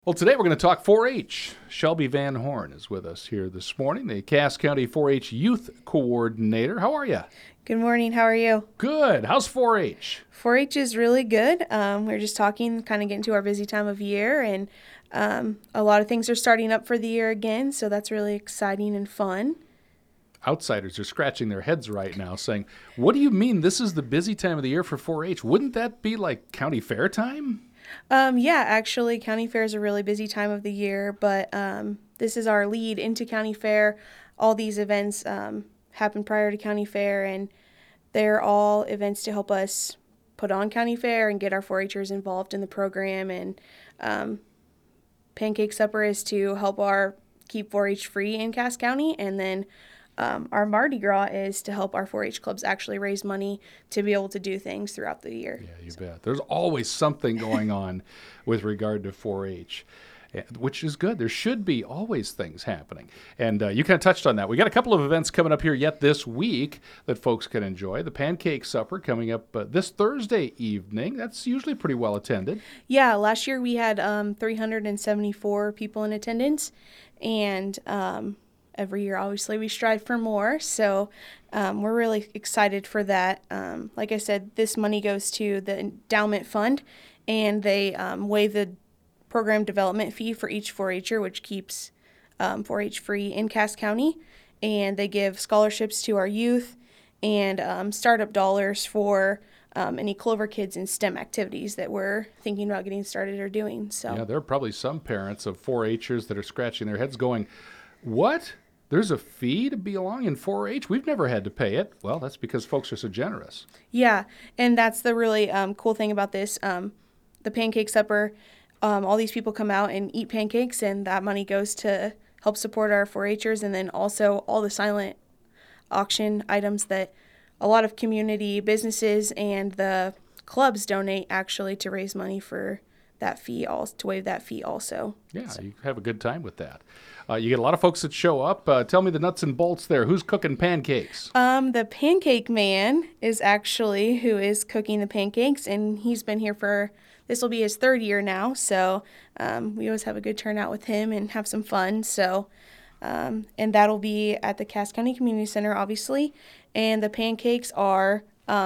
Well, today we're going to talk 4-H. Shelby Van Horn is with us here this morning, the Cass County 4-H Youth Coordinator. How are you? Good morning. How are you? Good. How's 4-H? 4-H is really good. We're just talking, kind of getting to our busy time of year, and a lot of things are starting up for the year again, so that's really exciting and fun. Outsiders are scratching their heads right now saying, what do you mean this is the busy time of the year for 4-H? Wouldn't that be like county fair time? Yeah, actually, county fair is a really busy time of the year, but this is our lead into county fair. All these events happen prior to county fair, and they're all events to help us put on county fair and get our 4-Hers involved in the program. And Pancake Supper is to help our keep 4-H free in Cass County, and then our Mardi Gras is to help our 4-H clubs actually raise money to be able to do things throughout the year. Yeah, you bet. There's always something going on with regard to 4-H, which is good. There should be always things happening. And you kind of touched on that. We got a couple of events coming up here yet this week that folks can enjoy. The Pancake Supper coming up this Thursday evening. That's usually pretty well attended. Yeah, last year we had 374 people in attendance, and every year, obviously, we strive for more, so we're really excited for that. Like I said, this money goes to the endowment fund, and they waive the program development fee for each 4-Her, which keeps 4-H free in Cass County, and they give scholarships to our youth and startup dollars for any Clover kids in STEM activities that we're thinking about getting started or doing. So yeah, there are probably some parents of 4-Hers that are scratching their heads going, what? There's a fee to belong in 4-H? We've never had to pay it. Well, that's because folks are so generous. Yeah, and that's the really cool thing about this. The Pancake Supper, all these people come out and eat pancakes, and that money goes to help support our 4-Hers, and then also all the silent auction items that a lot of community businesses and the clubs donate actually to raise money for that fee, to waive that fee also. Yeah, so you have a good time with that. You get a lot of folks that show up. Tell me the nuts and bolts there. Who's cooking pancakes? The Pancake Man is actually who is cooking the pancakes, and he's been here this will be his third year now, so we always have a good turnout with him and have some fun. So, and that'll be at the Cass County Community Center, obviously, and the pancakes are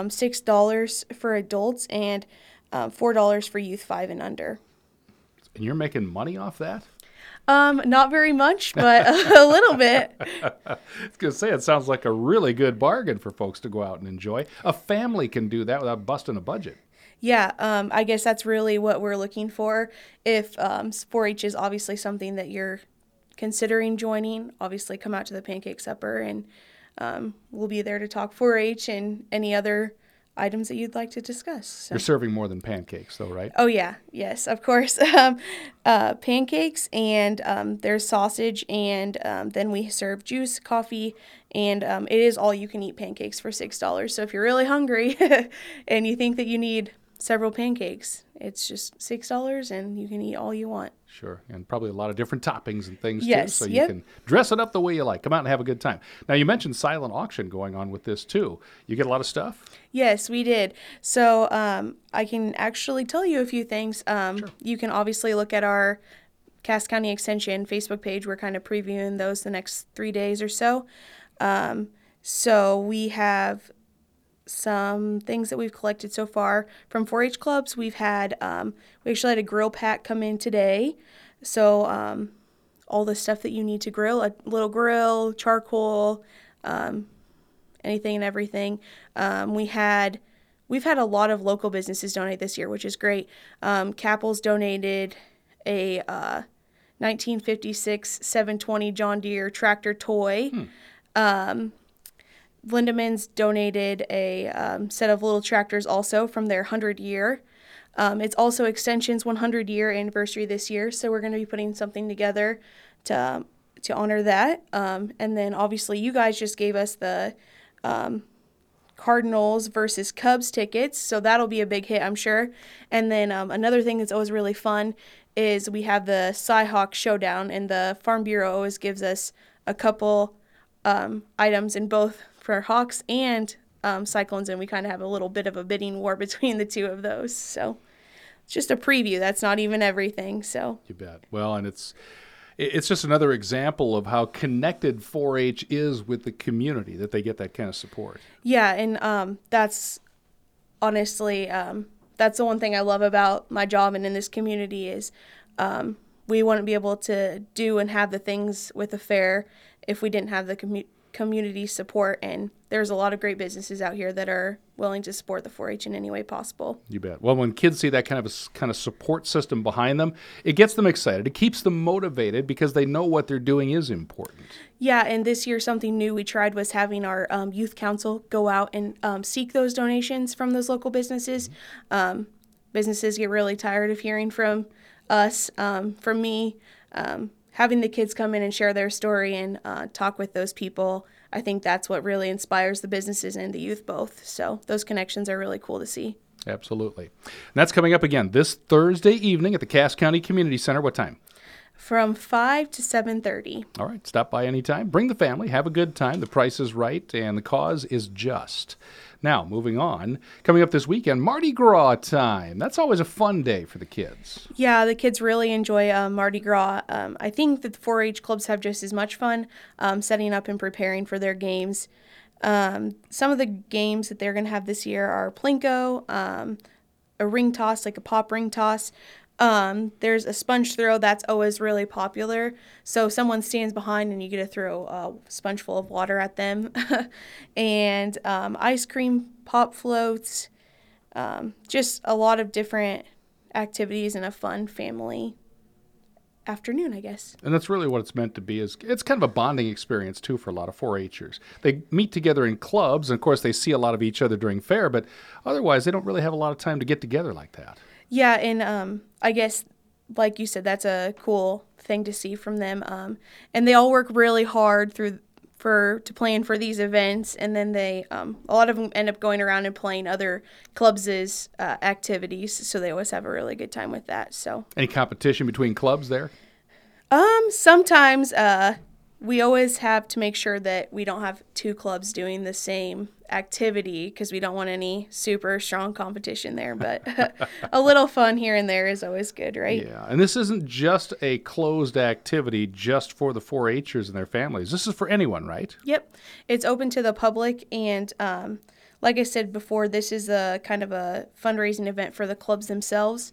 $6 for adults and $4 for youth 5 and under. And you're making money off that? Not very much, but a little bit. I was going to say, it sounds like a really good bargain for folks to go out and enjoy. A family can do that without busting a budget. Yeah, I guess that's really what we're looking for. If 4-H is obviously something that you're considering joining, obviously come out to the Pancake Supper, and we'll be there to talk 4-H and any other items that you'd like to discuss. So. You're serving more than pancakes, though, right? Oh, yeah. Yes, of course. Pancakes, and there's sausage, and then we serve juice, coffee, and it is all-you-can-eat pancakes for $6. So if you're really hungry and you think that you need several pancakes, it's just $6, and you can eat all you want. Sure, and probably a lot of different toppings and things, yes, too, so you can dress it up the way you like. Come out and have a good time. Now, you mentioned silent auction going on with this, too. You get a lot of stuff? Yes, we did. So I can actually tell you a few things. Sure. You can obviously look at our Cass County Extension Facebook page. We're kind of previewing those the next 3 days or so. So we have some things that we've collected so far from 4-H clubs. We actually had a grill pack come in today. So all the stuff that you need to grill, a little grill, charcoal, anything and everything. We've had a lot of local businesses donate this year, which is great. Capples donated a 1956 720 John Deere tractor toy. Lindemans donated a set of little tractors also from their 100-year. It's also Extension's 100-year anniversary this year, so we're going to be putting something together to honor that. And then obviously you guys just gave us the Cardinals versus Cubs tickets, so that'll be a big hit, I'm sure. And then another thing that's always really fun is we have the Cy-Hawk Showdown, and the Farm Bureau always gives us a couple items in both for Hawks and Cyclones, and we kind of have a little bit of a bidding war between the two of those. So just a preview. That's not even everything. So You bet. Well, and it's just another example of how connected 4-H is with the community, that they get that kind of support. yeah, and that's honestly that's the one thing I love about my job and in this community is we wouldn't be able to do and have the things with the fair if we didn't have the community support. And there's a lot of great businesses out here that are willing to support the 4-H in any way possible. You bet. Well, when kids see that kind of support system behind them, it gets them excited. It keeps them motivated because they know what they're doing is important. Yeah, and this year something new we tried was having our youth council go out and seek those donations from those local businesses. Businesses get really tired of hearing from us, from me. Having the kids come in and share their story and talk with those people, I think that's what really inspires the businesses and the youth both. So those connections are really cool to see. Absolutely. And that's coming up again this Thursday evening at the Cass County Community Center. What time? From 5 to 7:30. All right. Stop by anytime. Bring the family. Have a good time. The price is right, and the cause is just. Now, moving on. Coming up this weekend, Mardi Gras time. That's always a fun day for the kids. Yeah, the kids really enjoy Mardi Gras. I think that the 4-H clubs have just as much fun setting up and preparing for their games. Some of the games that they're going to have this year are Plinko, a ring toss, like a pop ring toss. There's a sponge throw that's always really popular. So someone stands behind and you get to throw a sponge full of water at them. And ice cream pop floats. Just a lot of different activities and a fun family afternoon, I guess. And that's really what it's meant to be. It's kind of a bonding experience, too, for a lot of 4-Hers. They meet together in clubs, and, of course, they see a lot of each other during fair, but otherwise they don't really have a lot of time to get together like that. Yeah, and I guess, like you said, that's a cool thing to see from them. And they all work really hard to plan for these events, and then they a lot of them end up going around and playing other clubs' activities, so they always have a really good time with that. So Any competition between clubs there? sometimes we always have to make sure that we don't have two clubs doing the same activity because we don't want any super strong competition there, but a little fun here and there is always good, right? Yeah, and this isn't just a closed activity just for the 4-Hers and their families. This is for anyone, right? Yep. It's open to the public, and like I said before, this is a kind of a fundraising event for the clubs themselves.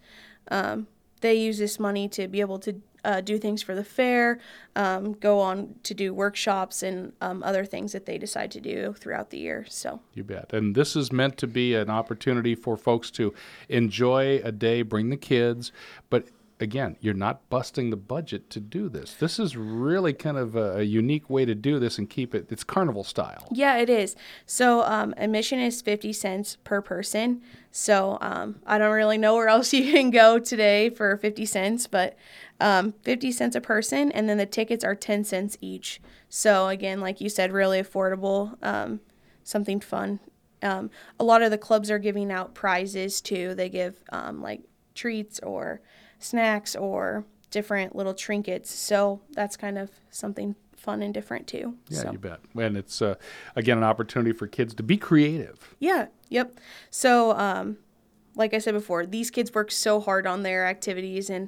They use this money to be able to do things for the fair, go on to do workshops and other things that they decide to do throughout the year. So You bet. And this is meant to be an opportunity for folks to enjoy a day, bring the kids, but again, you're not busting the budget to do this. This is really kind of a unique way to do this and keep it's carnival style. yeah, it is. So admission is 50 cents per person. So I don't really know where else you can go today for 50 cents, but 50 cents a person, and then the tickets are 10 cents each. So again, like you said, really affordable, something fun. A lot of the clubs are giving out prizes too. They give like treats or snacks or different little trinkets. So that's kind of something fun and different too. Yeah, So. you bet. And it's, again, an opportunity for kids to be creative. Yeah, yep. So, like I said before, these kids work so hard on their activities, and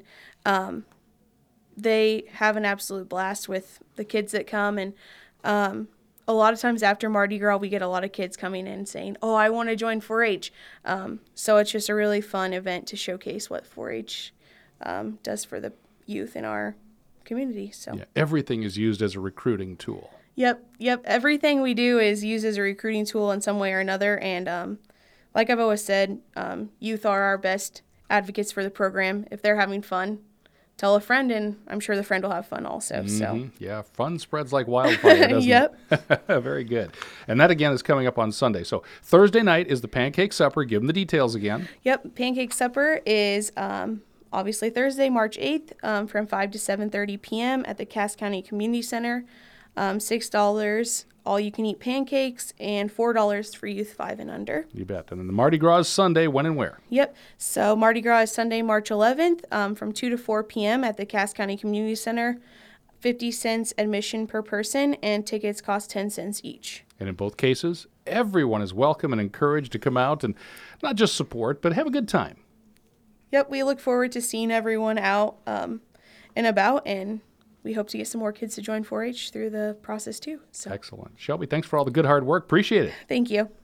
they have an absolute blast with the kids that come. And a lot of times after Mardi Gras, we get a lot of kids coming in saying, oh, I want to join 4-H. So it's just a really fun event to showcase what 4-H does for the youth in our community. So Yeah, everything is used as a recruiting tool. Yep. Everything we do is used as a recruiting tool in some way or another. And like I've always said, youth are our best advocates for the program. If they're having fun, tell a friend, and I'm sure the friend will have fun also. So Yeah, fun spreads like wildfire, doesn't Yep. it? Very good. And that, again, is coming up on Sunday. So Thursday night is the pancake supper. Give them the details again. Yep, Pancake Supper is obviously Thursday, March 8th from 5 to 7:30 p.m. at the Cass County Community Center. $6 all-you-can-eat pancakes, and $4 for youth 5 and under. You bet. And then the Mardi Gras is Sunday. When and where? Yep. So Mardi Gras is Sunday, March 11th from 2 to 4 p.m. at the Cass County Community Center. 50 cents admission per person, and tickets cost 10 cents each. And in both cases, everyone is welcome and encouraged to come out and not just support, but have a good time. Yep, we look forward to seeing everyone out and about, and we hope to get some more kids to join 4-H through the process too. So Excellent. Shelby, thanks for all the good hard work. Appreciate it. thank you.